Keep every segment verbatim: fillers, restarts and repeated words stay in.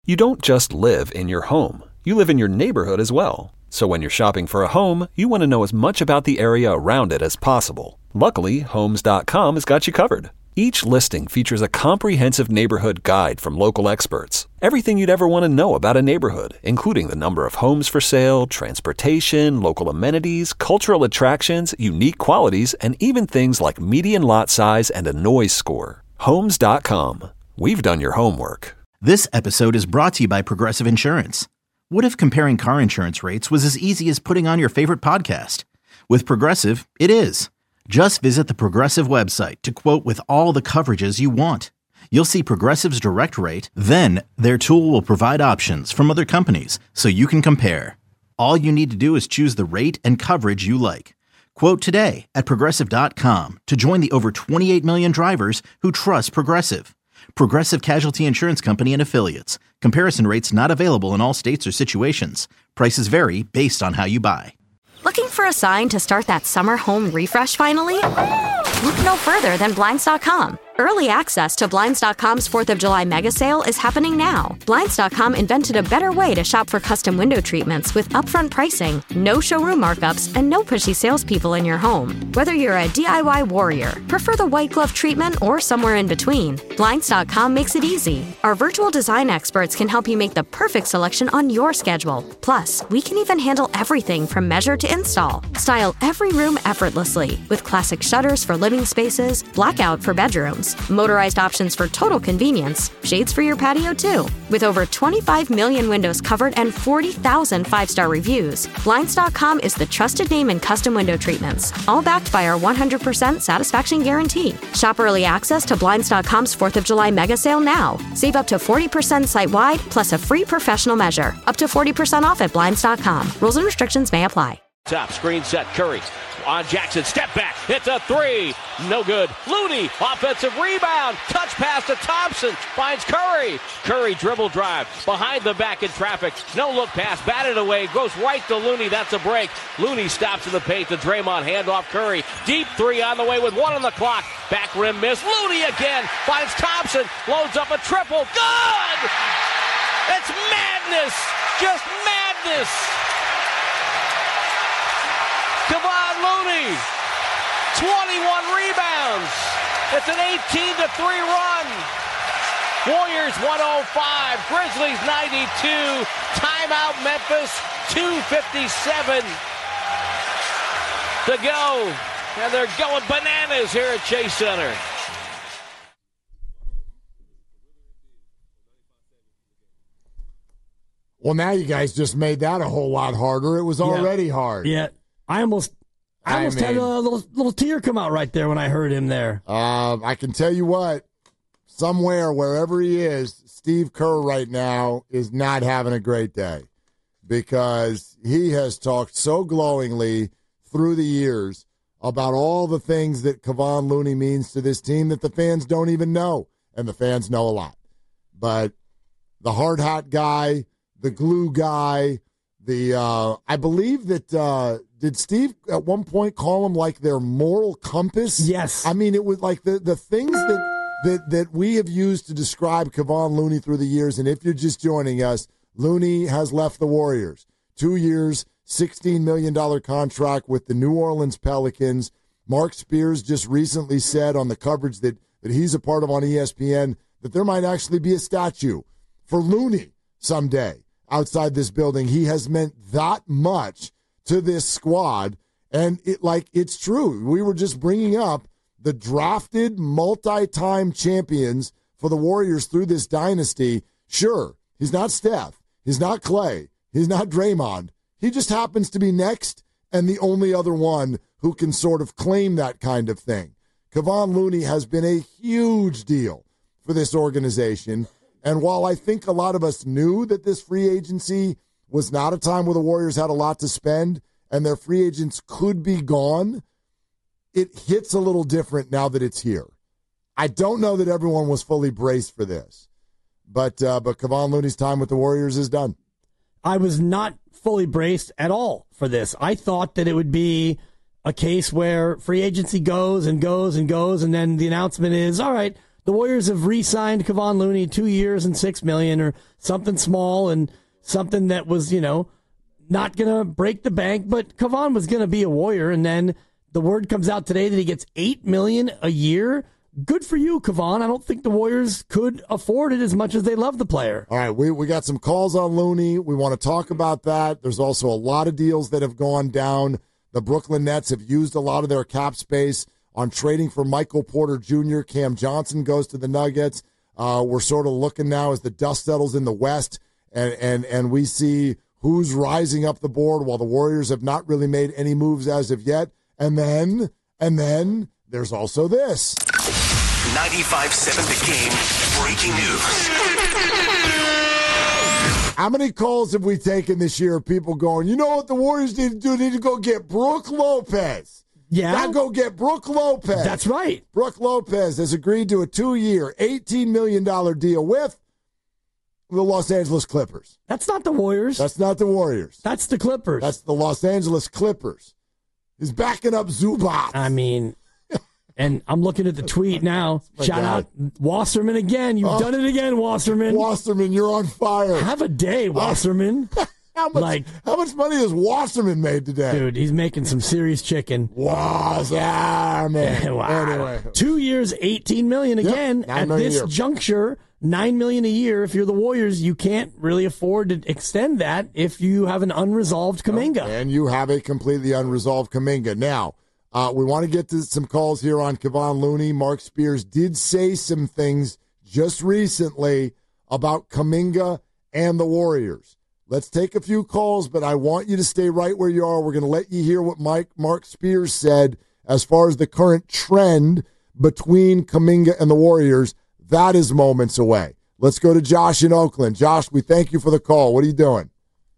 You don't just live in your home. You live in your neighborhood as well. So when you're shopping for a home, you want to know as much about the area around it as possible. Luckily, Homes dot com has got you covered. Each listing features a comprehensive neighborhood guide from local experts. Everything you'd ever want to know about a neighborhood, including the number of homes for sale, transportation, local amenities, cultural attractions, unique qualities, and even things like median lot size and a noise score. Homes dot com. We've done your homework. This episode is brought to you by Progressive Insurance. What if comparing car insurance rates was as easy as putting on your favorite podcast? With Progressive, it is. Just visit the Progressive website to quote with all the coverages you want. You'll see Progressive's direct rate, then their tool will provide options from other companies so you can compare. All you need to do is choose the rate and coverage you like. Quote today at Progressive dot com to join the over twenty-eight million drivers who trust Progressive. Progressive Casualty Insurance Company and Affiliates. Comparison rates not available in all states or situations. Prices vary based on how you buy. Looking for a sign to start that summer home refresh finally? Look no further than Blinds dot com. Early access to Blinds dot com's fourth of July mega sale is happening now. Blinds dot com invented a better way to shop for custom window treatments with upfront pricing, no showroom markups, and no pushy salespeople in your home. Whether you're a D I Y warrior, prefer the white glove treatment, or somewhere in between, Blinds dot com makes it easy. Our virtual design experts can help you make the perfect selection on your schedule. Plus, we can even handle everything from measure to install. Style every room effortlessly with classic shutters for living spaces, blackout for bedrooms, motorized options for total convenience, shades for your patio too. With over twenty-five million windows covered and forty thousand five-star reviews, Blinds dot com is the trusted name in custom window treatments, all backed by our one hundred percent satisfaction guarantee. Shop early access to Blinds dot com's fourth of July mega sale now. Save up to forty percent site-wide, plus a free professional measure. Up to forty percent off at Blinds dot com. Rules and restrictions may apply. Top screen set, Curry on Jackson, step back, hits a three, no good. Looney, offensive rebound, touch pass to Thompson, finds Curry. Curry dribble drive, behind the back in traffic, no look pass, batted away, goes right to Looney, that's a break. Looney stops in the paint to Draymond, handoff Curry, deep three on the way with one on the clock, back rim miss, Looney again, finds Thompson, loads up a triple, good! It's madness, just madness! Kevon Looney, twenty-one rebounds. It's an eighteen to three run. Warriors one oh five, Grizzlies ninety-two. Timeout Memphis, two fifty-seven to go. And they're going bananas here at Chase Center. Well, now you guys just made that a whole lot harder. It was already yeah. hard. Yeah. I almost, I almost I mean, had a little little tear come out right there when I heard him there. Um, I can tell you what, somewhere, wherever he is, Steve Kerr right now is not having a great day because he has talked so glowingly through the years about all the things that Kevon Looney means to this team that the fans don't even know, and the fans know a lot. But the hard hat guy, the glue guy, the uh, I believe that. Uh, Did Steve at one point call him like their moral compass? Yes. I mean, it was like the, the things that, that that we have used to describe Kevon Looney through the years. And if you're just joining us, Looney has left the Warriors. Two years, sixteen million dollars contract with the New Orleans Pelicans. Mark Spears just recently said on the coverage that, that he's a part of on E S P N that there might actually be a statue for Looney someday outside this building. He has meant that much to this squad, and it like it's true. We were just bringing up the drafted multi-time champions for the Warriors through this dynasty. Sure, he's not Steph, he's not Clay, he's not Draymond. He just happens to be next and the only other one who can sort of claim that kind of thing. Kevon Looney has been a huge deal for this organization, and while I think a lot of us knew that this free agency was not a time where the Warriors had a lot to spend and their free agents could be gone, it hits a little different now that it's here. I don't know that everyone was fully braced for this, but uh, but Kevon Looney's time with the Warriors is done. I was not fully braced at all for this. I thought that it would be a case where free agency goes and goes and goes, and then the announcement is, all right, the Warriors have re-signed Kevon Looney two years and six million dollars or something small and something that was, you know, not going to break the bank, but Kevon was going to be a Warrior, and then the word comes out today that he gets eight million dollars a year. Good for you, Kevon. I don't think the Warriors could afford it as much as they love the player. All right, we, we got some calls on Looney. We want to talk about that. There's also a lot of deals that have gone down. The Brooklyn Nets have used a lot of their cap space on trading for Michael Porter Junior Cam Johnson goes to the Nuggets. Uh, we're sort of looking now as the dust settles in the West, and, and, and we see who's rising up the board while the Warriors have not really made any moves as of yet. And then, and then there's also this. ninety-five point seven The Game breaking news. How many calls have we taken this year of people going, you know what the Warriors need to do? They need to go get Brook Lopez. Yeah. Now go get Brook Lopez. That's right. Brook Lopez has agreed to a two-year, eighteen million dollars deal with the Los Angeles Clippers. That's not the Warriors. That's not the Warriors. That's the Clippers. That's the Los Angeles Clippers. He's backing up Zubac. I mean, and I'm looking at the tweet now. Oh Shout God. out Wasserman again. You've Oh. done it again, Wasserman. Wasserman, you're on fire. Have a day, Wasserman. How much, Like- how much money has Wasserman made today? Dude, he's making some serious chicken. Wasserman. Wow. Anyway. Two years, eighteen million Yep, again. nine At million a this year. juncture, nine million a year. If you're the Warriors, you can't really afford to extend that if you have an unresolved Kuminga. And you have a completely unresolved Kuminga. Now, uh, we want to get to some calls here on Kevon Looney. Mark Spears did say some things just recently about Kuminga and the Warriors. Let's take a few calls, but I want you to stay right where you are. We're going to let you hear what Mike Mark Spears said as far as the current trend between Kuminga and the Warriors. That is moments away. Let's go to Josh in Oakland. Josh, we thank you for the call. What are you doing?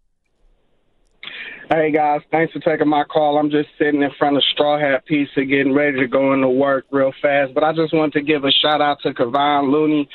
Hey, guys. Thanks for taking my call. I'm just sitting in front of Straw Hat Pizza getting ready to go into work real fast. But I just wanted to give a shout-out to Kevon Looney.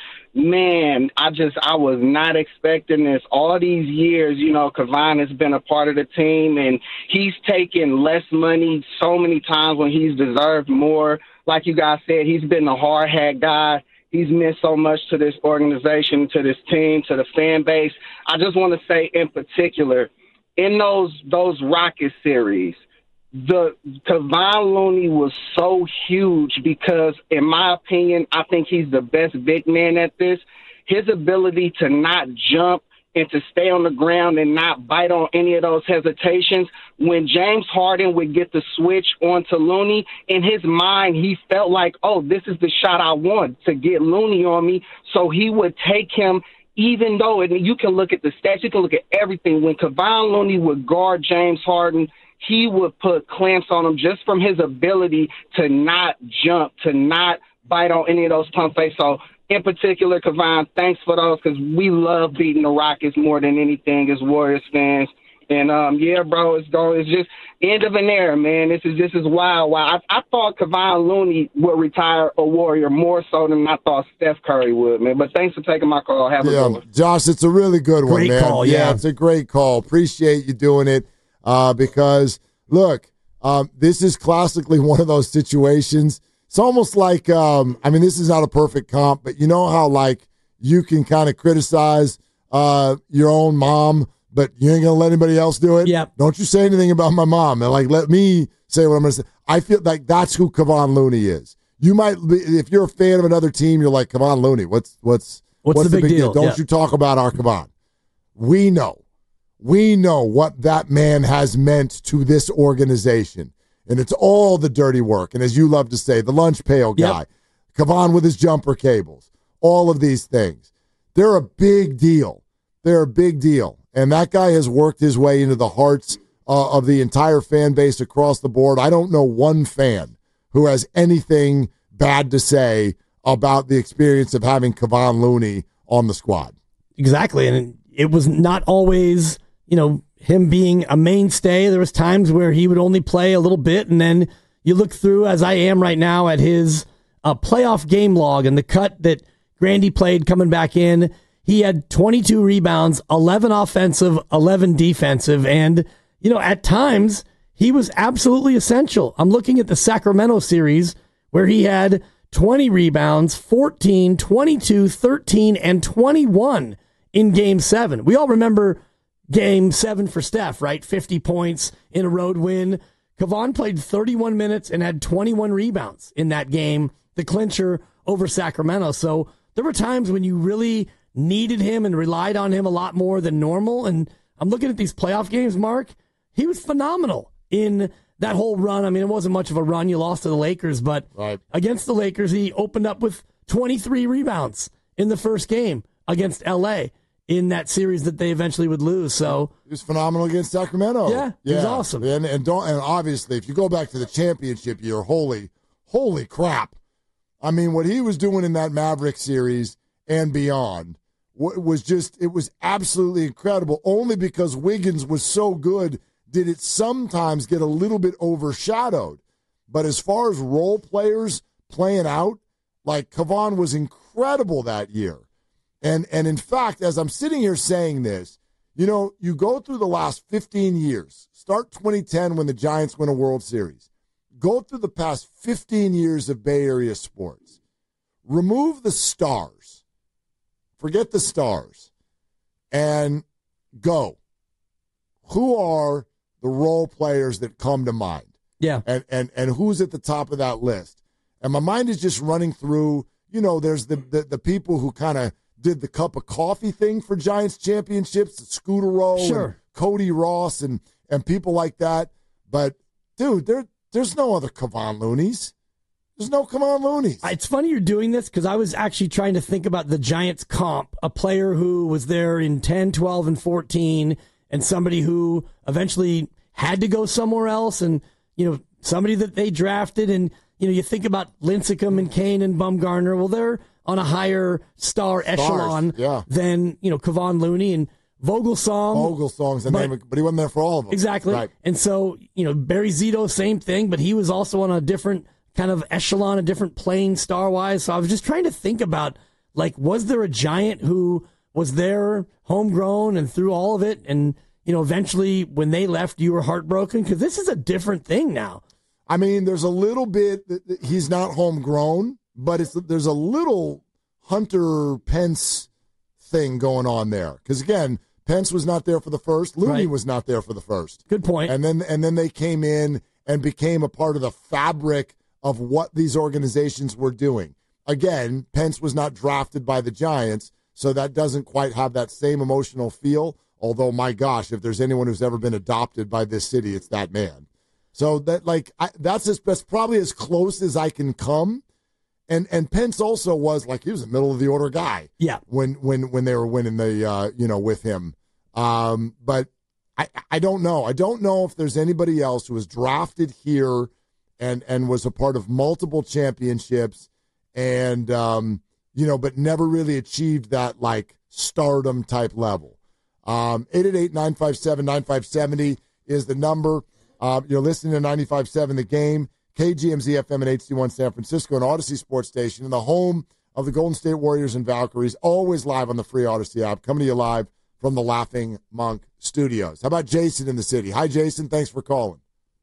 Man, I just I was not expecting this. All these years, you know, Kevon has been a part of the team, and he's taken less money so many times when he's deserved more. Like you guys said, he's been the hard hat guy. He's meant so much to this organization, to this team, to the fan base. I just want to say in particular, in those those Rockets series, the Kevon Looney was so huge because, in my opinion, I think he's the best big man at this. His ability to not jump and to stay on the ground and not bite on any of those hesitations. When James Harden would get the switch onto Looney, in his mind, he felt like, oh, this is the shot I want, to get Looney on me. So he would take him, even though, and you can look at the stats, you can look at everything. When Kevon Looney would guard James Harden, he would put clamps on him just from his ability to not jump, to not bite on any of those pump fakes. So, in particular, Kevon, thanks for those, because we love beating the Rockets more than anything as Warriors fans. And, um, yeah, bro, it's going. It's just end of an era, man. This is this is wild. Wow. I, I thought Kevon Looney would retire a Warrior more so than I thought Steph Curry would, man. But thanks for taking my call. Have a Yeah, good one. Josh, it's a really good one, Great man. call, yeah, yeah. it's a great call. Appreciate you doing it uh, because, look, um, this is classically one of those situations. It's almost like, um, I mean, this is not a perfect comp, but you know how, like, you can kind of criticize uh, your own mom, but you ain't going to let anybody else do it? Yep. Don't you say anything about my mom. And, like, let me say what I'm going to say. I feel like that's who Kevon Looney is. You might, be, if you're a fan of another team, you're like, Kevon Looney, what's what's What's the big deal? Don't Yeah. you talk about our Kevon. We know. We know what that man has meant to this organization. And it's all the dirty work. And as you love to say, the lunch pail guy, Yep. Kevon with his jumper cables, all of these things. They're a big deal. They're a big deal. And that guy has worked his way into the hearts uh, of the entire fan base across the board. I don't know one fan who has anything bad to say about the experience of having Kevon Looney on the squad. Exactly. And it was not always, you know, him being a mainstay. There was times where he would only play a little bit, and then you look through, as I am right now, at his uh, playoff game log and the cut that Grandy played coming back in. He had twenty-two rebounds, eleven offensive, eleven defensive, and, you know, at times he was absolutely essential. I'm looking at the Sacramento series where he had twenty rebounds, fourteen, twenty-two, thirteen, and twenty-one in Game seven. We all remember Game seven for Steph, right? fifty points in a road win. Kevon played thirty-one minutes and had twenty-one rebounds in that game, the clincher over Sacramento. So there were times when you really needed him and relied on him a lot more than normal. And I'm looking at these playoff games, Mark. He was phenomenal in that whole run. I mean, it wasn't much of a run. You lost to the Lakers, but right. against the Lakers, he opened up with twenty-three rebounds in the first game against L A in that series that they eventually would lose. So he was phenomenal against Sacramento. Yeah, he was awesome. And and don't and obviously, if you go back to the championship year, holy, holy crap! I mean, what he was doing in that Maverick series and beyond was just, it was absolutely incredible. Only because Wiggins was so good did it sometimes get a little bit overshadowed. But as far as role players playing out, like Kevon was incredible that year. And and in fact, as I'm sitting here saying this, you know, you go through the last fifteen years, start twenty ten when the Giants win a World Series, go through the past fifteen years of Bay Area sports, remove the stars, forget the stars, and go. Who are the role players that come to mind? Yeah. And and and who's at the top of that list? And my mind is just running through, you know, there's the the, the people who kind of did the cup of coffee thing for Giants championships, Scooter Rowe, sure. and Cody Ross, and and people like that. But dude, there there's no other Kevon Looney's. There's no Kevon Looney's. It's funny you're doing this because I was actually trying to think about the Giants comp, a player who was there in ten, twelve, and fourteen, and somebody who eventually had to go somewhere else, and you know somebody that they drafted, and you know you think about Lincecum and Kane and Bumgarner. Well, they're on a higher star Stars, echelon yeah. than you know Kevon Looney and Vogelsong. Vogelsong's the name, but he wasn't there for all of them. Exactly. Right. And so you know Barry Zito, same thing, but he was also on a different kind of echelon, a different plane star wise. So I was just trying to think about, like, was there a Giant who was there homegrown and through all of it? And, you know, eventually when they left, you were heartbroken because this is a different thing now. I mean, there's a little bit that, that he's not homegrown, but it's there's a little Hunter Pence thing going on there. Because again, Pence was not there for the first. Looney Right. was not there for the first. Good point. And then and then they came in and became a part of the fabric of what these organizations were doing. Again, Pence was not drafted by the Giants, so that doesn't quite have that same emotional feel. Although, my gosh, if there's anyone who's ever been adopted by this city, it's that man. So that, like, I, that's as, that's probably as close as I can come. And and Pence also was like he was a middle of the order guy. Yeah. When when when they were winning the uh, you know with him, um, but I I don't know. I don't know if there's anybody else who was drafted here and and was a part of multiple championships and um, you know, but never really achieved that like stardom type level. Um, eight eight eight, nine five seven, nine five seven zero is the number. Uh, you're listening to ninety-five point seven The Game, K G M Z F M and H D one San Francisco, and Odyssey Sports Station, in the home of the Golden State Warriors and Valkyries, always live on the free Odyssey app, coming to you live from the Laughing Monk Studios. How about Jason in the city? Hi, Jason. Thanks for calling.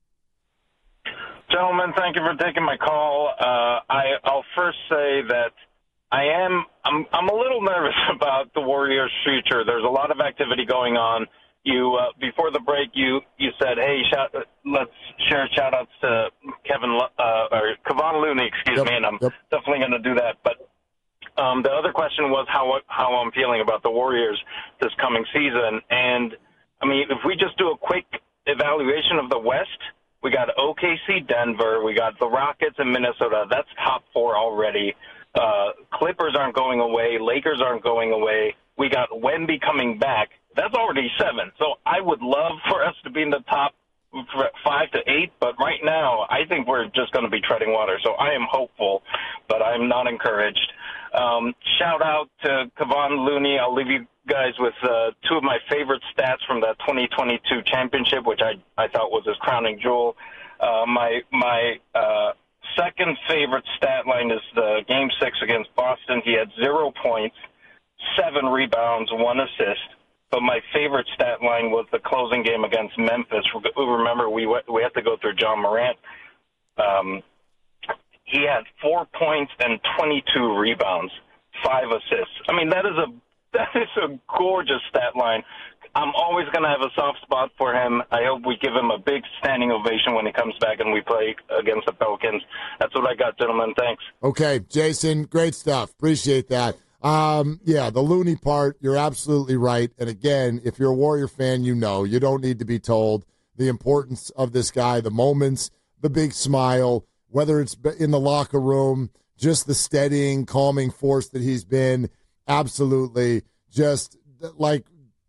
Gentlemen, thank you for taking my call. Uh, I, I'll first say that I am I'm, I'm a little nervous about the Warriors' future. There's a lot of activity going on. You uh, before the break, you, you said, "Hey, shout, let's share shout-outs to Kevin uh, or Kevon Looney." Excuse Yep, me, and I'm yep. definitely going to do that. But um, the other question was how how I'm feeling about the Warriors this coming season. And I mean, if we just do a quick evaluation of the West, we got O K C, Denver, we got the Rockets and Minnesota. That's top four already. Uh, Clippers aren't going away. Lakers aren't going away. We got Wemby coming back. That's already seven. So I would love for us to be in the top five to eight, but right now I think we're just going to be treading water. So I am hopeful, but I'm not encouraged. Um, shout out to Kevon Looney. I'll leave you guys with uh, two of my favorite stats from the twenty twenty-two championship, which I, I thought was his crowning jewel. Uh, my my uh, second favorite stat line is the Game six against Boston. He had zero points, seven rebounds, one assist. But my favorite stat line was the closing game against Memphis. Remember, we we had to go through John Morant. Um, he had four points and twenty-two rebounds, five assists. I mean, that is a that is a gorgeous stat line. I'm always going to have a soft spot for him. I hope we give him a big standing ovation when he comes back and we play against the Pelicans. That's what I got, gentlemen. Thanks. Okay, Jason, great stuff. Appreciate that. Um, yeah, the Looney part, you're absolutely right. And again, if you're a Warrior fan, you know, you don't need to be told the importance of this guy, the moments, the big smile, whether it's in the locker room, just the steadying, calming force that he's been. Absolutely. Just like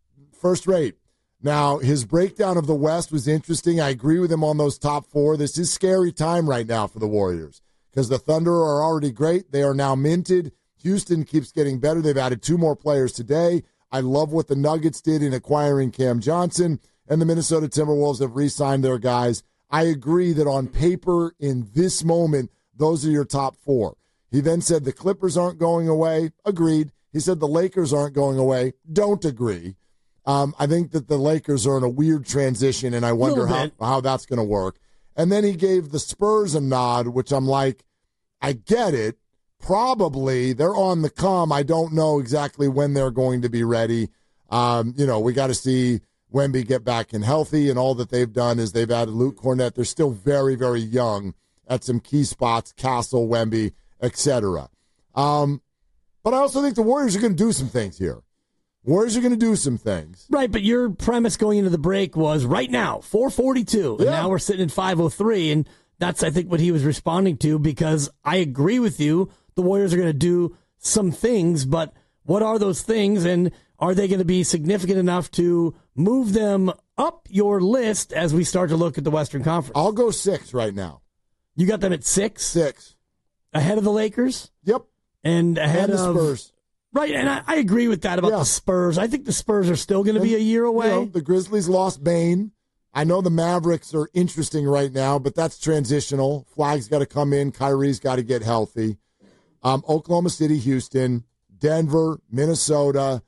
first rate. Now, his breakdown of the West was interesting. I agree with him on those top four. This is scary time right now for the Warriors because the Thunder are already great. They are now minted. Houston keeps getting better. They've added two more players today. I love what the Nuggets did in acquiring Cam Johnson, and the Minnesota Timberwolves have re-signed their guys. I agree that on paper, in this moment, those are your top four. He then said the Clippers aren't going away. Agreed. He said the Lakers aren't going away. Don't agree. Um, I think that the Lakers are in a weird transition, and I wonder how, how that's going to work. And then he gave the Spurs a nod, which I'm like, I get it. Probably they're on the come. I don't know exactly when they're going to be ready. Um, you know, we got to see Wemby get back and healthy, and all that they've done is they've added Luke Cornett. They're still very, very young at some key spots, Castle, Wemby, et cetera. Um, but I also think the Warriors are going to do some things here. Warriors are going to do some things. Right, but your premise going into the break was right now, four forty-two, and yeah. Now we're sitting at five oh three, and that's, I think, what he was responding to, because I agree with you. The Warriors are going to do some things, but what are those things, and are they going to be significant enough to move them up your list as we start to look at the Western Conference? I'll go six right now. You got them at six? Six. Ahead of the Lakers? Yep. And ahead and the of Spurs. Right, and I, I agree with that about yeah. the Spurs. I think the Spurs are still going to be a year away. You know, the Grizzlies lost Bane. I know the Mavericks are interesting right now, but that's transitional. Flag's got to come in. Kyrie's got to get healthy. Um, Oklahoma City, Houston, Denver, Minnesota,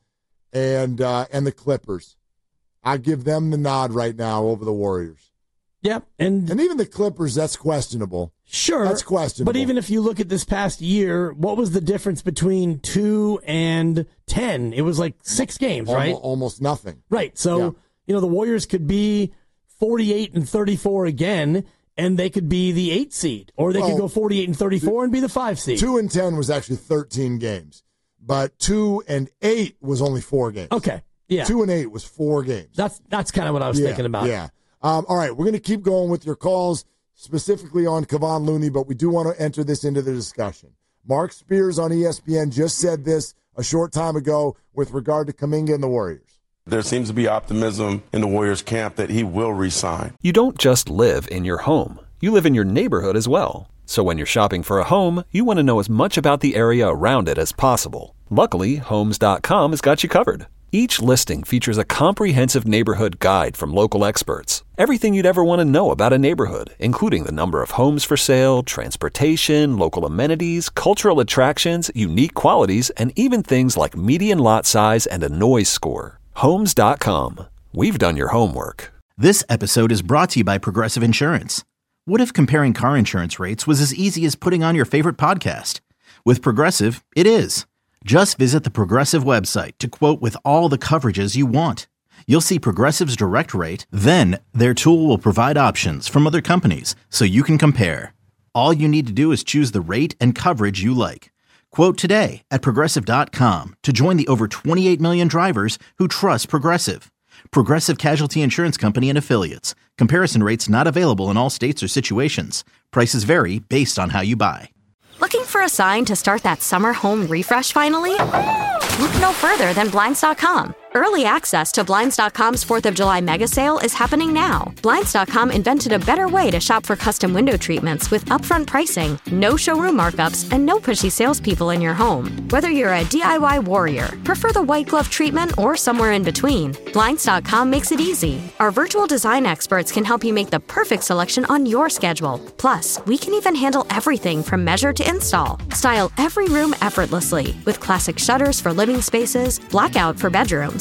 and uh, and the Clippers. I give them the nod right now over the Warriors. Yep, and and even the Clippers, that's questionable. Sure, that's questionable. But even if you look at this past year, what was the difference between two and ten? It was like six games, almost, right? Almost nothing. Right. So yeah. you know the Warriors could be forty-eight and thirty-four again, and they could be the eight seed, or they well, could go forty-eight and thirty-four and be the five seed. Two and ten was actually thirteen games, but two and eight was only four games. Okay, yeah. Two and eight was four games. That's that's kind of what I was yeah, thinking about. Yeah. Um, all right, we're going to keep going with your calls, specifically on Kevon Looney, but we do want to enter this into the discussion. Mark Spears on E S P N just said this a short time ago with regard to Kuminga and the Warriors. There seems to be optimism in the Warriors camp that he will re-sign. You don't just live in your home. You live in your neighborhood as well. So when you're shopping for a home, you want to know as much about the area around it as possible. Luckily, Homes dot com has got you covered. Each listing features a comprehensive neighborhood guide from local experts. Everything you'd ever want to know about a neighborhood, including the number of homes for sale, transportation, local amenities, cultural attractions, unique qualities, and even things like median lot size and a noise score. Homes dot com. We've done your homework. This episode is brought to you by Progressive Insurance. What if comparing car insurance rates was as easy as putting on your favorite podcast? With Progressive, it is. Just visit the Progressive website to quote with all the coverages you want. You'll see Progressive's direct rate, then their tool will provide options from other companies so you can compare. All you need to do is choose the rate and coverage you like. Quote today at Progressive dot com to join the over twenty-eight million drivers who trust Progressive. Progressive Casualty Insurance Company and Affiliates. Comparison rates not available in all states or situations. Prices vary based on how you buy. Looking for a sign to start that summer home refresh finally? Look no further than Blinds dot com. Early access to Blinds dot com's fourth of July mega sale is happening now. Blinds dot com invented a better way to shop for custom window treatments with upfront pricing, no showroom markups, and no pushy salespeople in your home. Whether you're a D I Y warrior, prefer the white glove treatment, or somewhere in between, Blinds dot com makes it easy. Our virtual design experts can help you make the perfect selection on your schedule. Plus, we can even handle everything from measure to install. Style every room effortlessly with classic shutters for living spaces, blackout for bedrooms,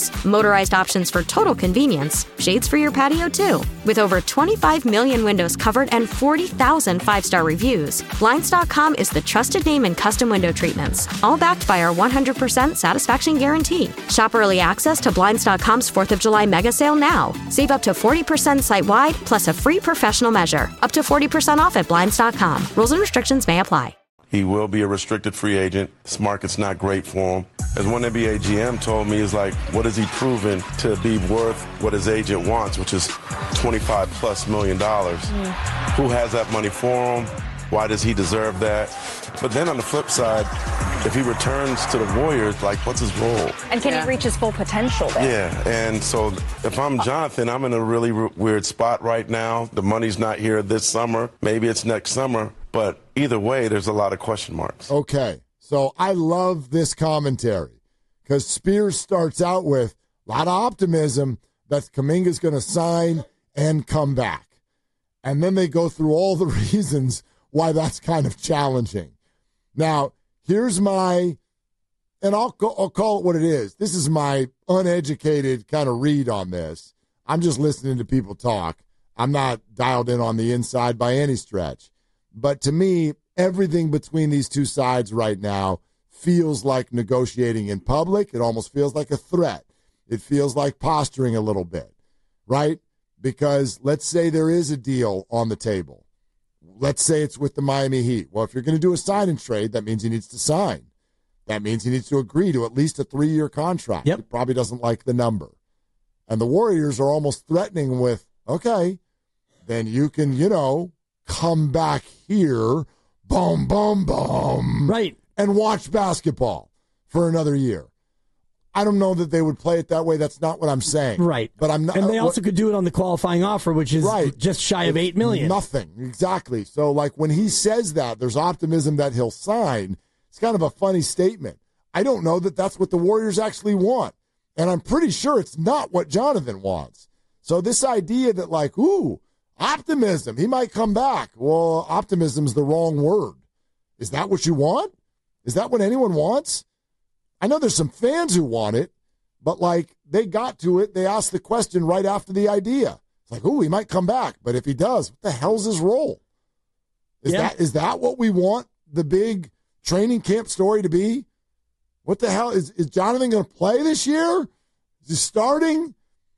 windows, motorized options for total convenience, shades for your patio too. With over twenty-five million windows covered and forty thousand five-star reviews, Blinds dot com is the trusted name in custom window treatments, all backed by our one hundred percent satisfaction guarantee. Shop early access to Blinds dot com's fourth of July mega sale now. Save up to forty percent site-wide, plus a free professional measure. Up to forty percent off at Blinds dot com. Rules and restrictions may apply. He will be a restricted free agent. This market's not great for him. As one N B A G M told me, is like, what has he proven to be worth what his agent wants, which is twenty-five plus million dollars? Mm. Who has that money for him? Why does he deserve that? But then on the flip side, if he returns to the Warriors, like, what's his role? And can yeah. he reach his full potential there? Yeah, and so if I'm Jonathan, I'm in a really r- weird spot right now. The money's not here this summer. Maybe it's next summer. But either way, there's a lot of question marks. Okay, so I love this commentary because Spears starts out with a lot of optimism that Kuminga's going to sign and come back. And then they go through all the reasons why that's kind of challenging. Now, here's my, and I'll, go, I'll call it what it is. This is my uneducated kind of read on this. I'm just listening to people talk. I'm not dialed in on the inside by any stretch. But to me, everything between these two sides right now feels like negotiating in public. It almost feels like a threat. It feels like posturing a little bit, right? Because let's say there is a deal on the table. Let's say it's with the Miami Heat. Well, if you're going to do a sign and trade, that means he needs to sign. That means he needs to agree to at least a three-year contract. Yep. He probably doesn't like the number. And the Warriors are almost threatening with, okay, then you can, you know, come back here, boom, boom, boom, right, and watch basketball for another year. I don't know that they would play it that way. That's not what I'm saying. Right. But I'm not. And they also what, could do it on the qualifying offer, which is right. just shy of eight million. Nothing. Exactly. So, like, when he says that, there's optimism that he'll sign. It's kind of a funny statement. I don't know that that's what the Warriors actually want. And I'm pretty sure it's not what Jonathan wants. So this idea that, like, ooh, optimism, he might come back. Well, optimism's the wrong word. Is that what you want? Is that what anyone wants? I know there's some fans who want it, but, like, they got to it. They asked the question right after the idea. It's like, ooh, he might come back. But if he does, what the hell's his role? Is yeah. that is that what we want the big training camp story to be? What the hell? Is, is Jonathan going to play this year? Is he starting?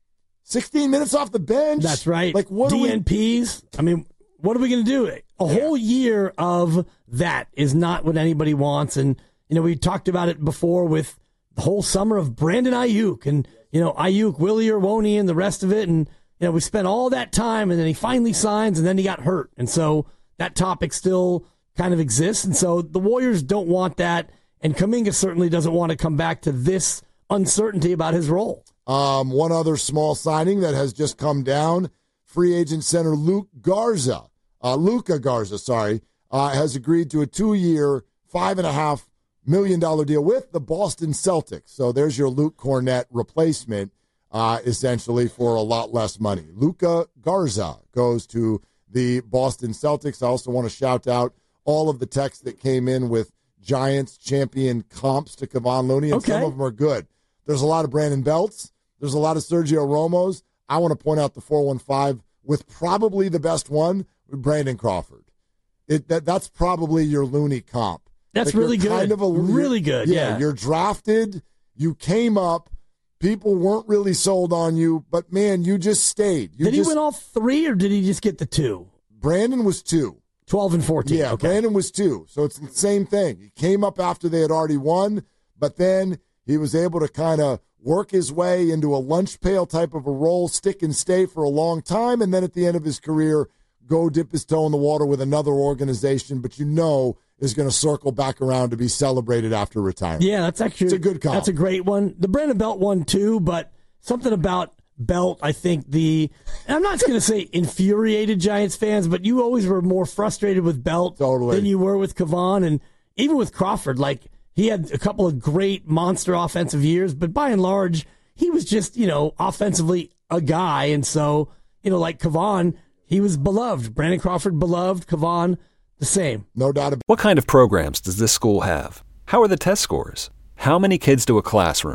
sixteen minutes off the bench? That's right. Like, what D N Ps. We... I mean, what are we going to do? A yeah. whole year of that is not what anybody wants. And, you know, we talked about it before with the whole summer of Brandon Ayuk and, you know, Ayuk, Willie or won't he, and the rest of it. And, you know, we spent all that time and then he finally signs and then he got hurt. And so that topic still kind of exists. And so the Warriors don't want that. And Kuminga certainly doesn't want to come back to this uncertainty about his role. Um, one other small signing that has just come down, free agent center Luke Garza, uh, Luka Garza, sorry, uh, has agreed to a two-year, five and a half million dollar deal with the Boston Celtics. So there's your Luke Cornett replacement, uh, essentially for a lot less money. Luka Garza goes to the Boston Celtics. I also want to shout out all of the texts that came in with Giants champion comps to Kevon Looney, and okay. some of them are good. There's a lot of Brandon Belts. There's a lot of Sergio Romos. I want to point out the four one five with probably the best one, Brandon Crawford. It that That's probably your Looney comp. That's like really good. Kind of a, really good, yeah, yeah. You're drafted. You came up. People weren't really sold on you, but, man, you just stayed. You did just, he win all three, or did he just get the two? Brandon was two. twelve and fourteen. Yeah, okay. Brandon was two. So it's the same thing. He came up after they had already won, but then he was able to kind of work his way into a lunch pail type of a role, stick and stay for a long time, and then at the end of his career, go dip his toe in the water with another organization, but you know is going to circle back around to be celebrated after retirement. Yeah, that's actually it's a good call. That's a great one. The Brandon Belt one too, but something about Belt, I think the, and I'm not going to say infuriated Giants fans, but you always were more frustrated with Belt totally. than you were with Kevon, and even with Crawford. Like, he had a couple of great monster offensive years, but by and large, he was just, you know, offensively a guy. And so, you know, like Kevon, he was beloved. Brandon Crawford, beloved. Kevon, the same. No doubt about it. What kind of programs does this school have? How are the test scores? How many kids to a classroom?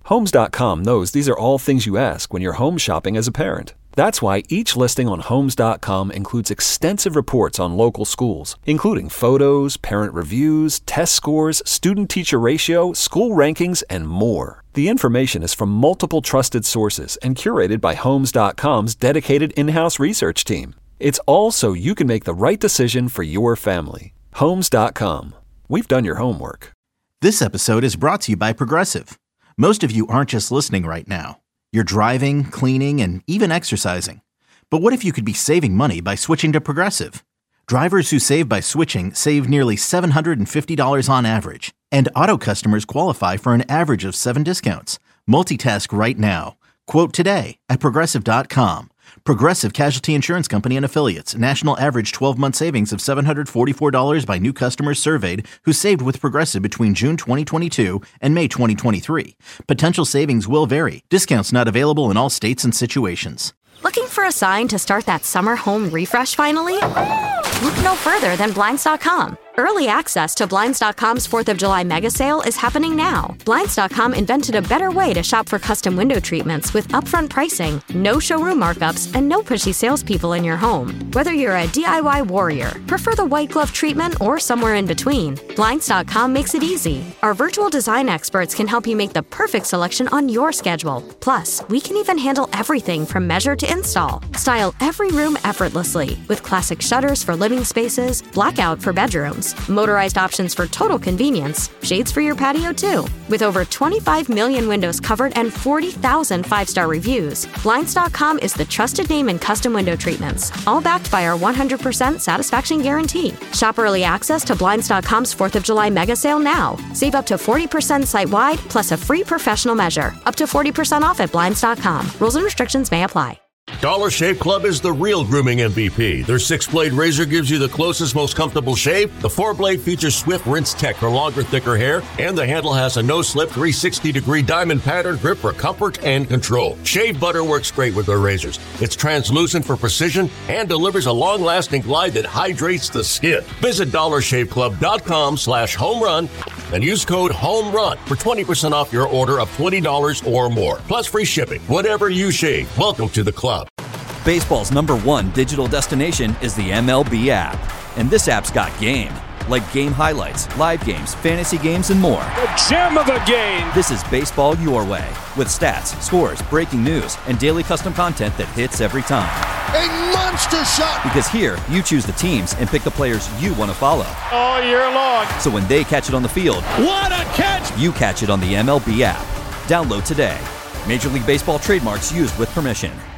Homes dot com knows these are all things you ask when you're home shopping as a parent. That's why each listing on Homes dot com includes extensive reports on local schools, including photos, parent reviews, test scores, student-teacher ratio, school rankings, and more. The information is from multiple trusted sources and curated by Homes dot com's dedicated in-house research team. It's all so you can make the right decision for your family. Homes dot com. We've done your homework. This episode is brought to you by Progressive. Most of you aren't just listening right now. You're driving, cleaning, and even exercising. But what if you could be saving money by switching to Progressive? Drivers who save by switching save nearly seven hundred fifty dollars on average. And auto customers qualify for an average of seven discounts. Multitask right now. Quote today at Progressive dot com. Progressive Casualty Insurance Company and Affiliates. National average twelve-month savings of seven hundred forty-four dollars by new customers surveyed who saved with Progressive between June twenty twenty-two and May twenty twenty-three. Potential savings will vary. Discounts not available in all states and situations. Looking for a sign to start that summer home refresh finally? Look no further than Blinds dot com. Early access to Blinds dot com's fourth of July mega sale is happening now. Blinds dot com invented a better way to shop for custom window treatments with upfront pricing, no showroom markups, and no pushy salespeople in your home. Whether you're a D I Y warrior, prefer the white glove treatment, or somewhere in between, Blinds dot com makes it easy. Our virtual design experts can help you make the perfect selection on your schedule. Plus, we can even handle everything from measure to install. Style every room effortlessly with classic shutters for living spaces, blackout for bedrooms, motorized options for total convenience, shades for your patio too. With over twenty-five million windows covered and forty thousand five-star reviews, Blinds dot com is the trusted name in custom window treatments, all backed by our one hundred percent satisfaction guarantee. Shop early access to Blinds dot com's fourth of July mega sale now. Save up to forty percent site-wide plus a free professional measure. Up to forty percent off at Blinds dot com. Rules and restrictions may apply. Dollar Shave Club is the real grooming M V P. Their six-blade razor gives you the closest, most comfortable shave. The four-blade features Swift Rinse Tech for longer, thicker hair. And the handle has a no-slip three hundred sixty degree diamond pattern grip for comfort and control. Shave butter works great with their razors. It's translucent for precision and delivers a long-lasting glide that hydrates the skin. Visit dollar shave club dot com slash home run and use code HOMERUN for twenty percent off your order of twenty dollars or more. Plus free shipping. Whatever you shave, welcome to the club. Baseball's number one digital destination is the M L B app. And this app's got game. Like game highlights, live games, fantasy games, and more. The gem of the game! This is baseball your way. With stats, scores, breaking news, and daily custom content that hits every time. A monster shot! Because here, you choose the teams and pick the players you want to follow. All year long. So when they catch it on the field, what a catch! You catch it on the M L B app. Download today. Major League Baseball trademarks used with permission.